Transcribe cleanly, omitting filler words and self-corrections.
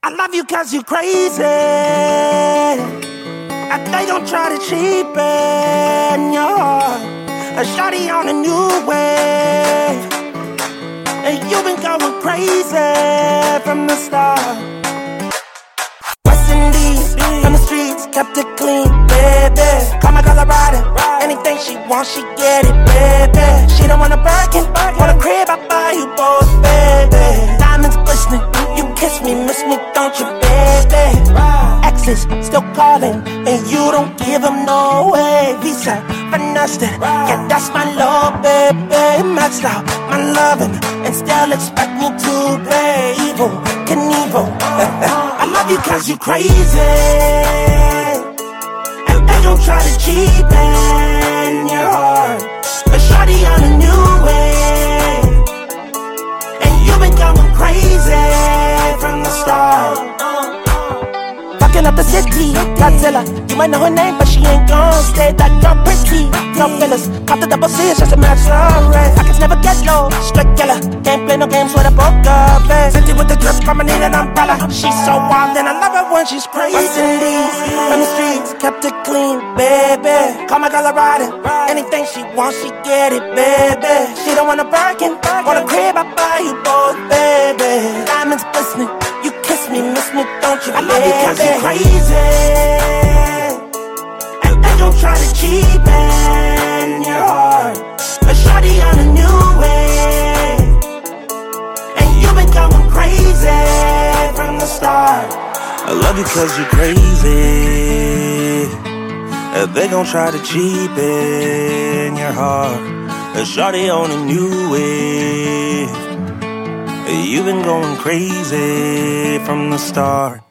I love you cause you crazy, and they gon' try to cheapen your heart. A shawty on a new wave, and you've been going crazy from the start. West Indies, from the streets, kept it clean, baby. Call my Colorado, anything she wants, she get it, baby. She don't want a Birkin, want a crib, I buy you both, baby. Diamonds glistening, you kiss me, miss me, don't you, baby? Exes still calling, and you don't give them no way. Visa, finessed it, yeah, that's my love, baby. Maxed out my loving, and still expect me to pay evil, Knievel. I love you cause you crazy, and they gon' try to cheapen your heart. A shawty on a new way, and you've been going crazy from the start. Fucking up the city, Godzilla. You might know her name, but she ain't gon' stay. That girl pretty, no fillers. Cop the double C, it's just a match, alright. Pockets never get low, straight killer. Can't play no games with a poker face. City with the drip, I'ma need an umbrella. She's so wild, and I love her when she's crazy. West Indies, from the streets, kept it clean, baby. Call my Colorado, anything she wants, she get it, baby. She don't want a Birkin, want a crib, I buy you both, baby. Diamonds glistening, you kiss me, miss me, don't you, I love you cause you crazy, and they gon' try to cheapen your heart. A shawty on a new way, and you've been going crazy from the start. I love you cause you're crazy, and they gon' try to cheapen your heart. A shawty on a new way, you've been going crazy from the start.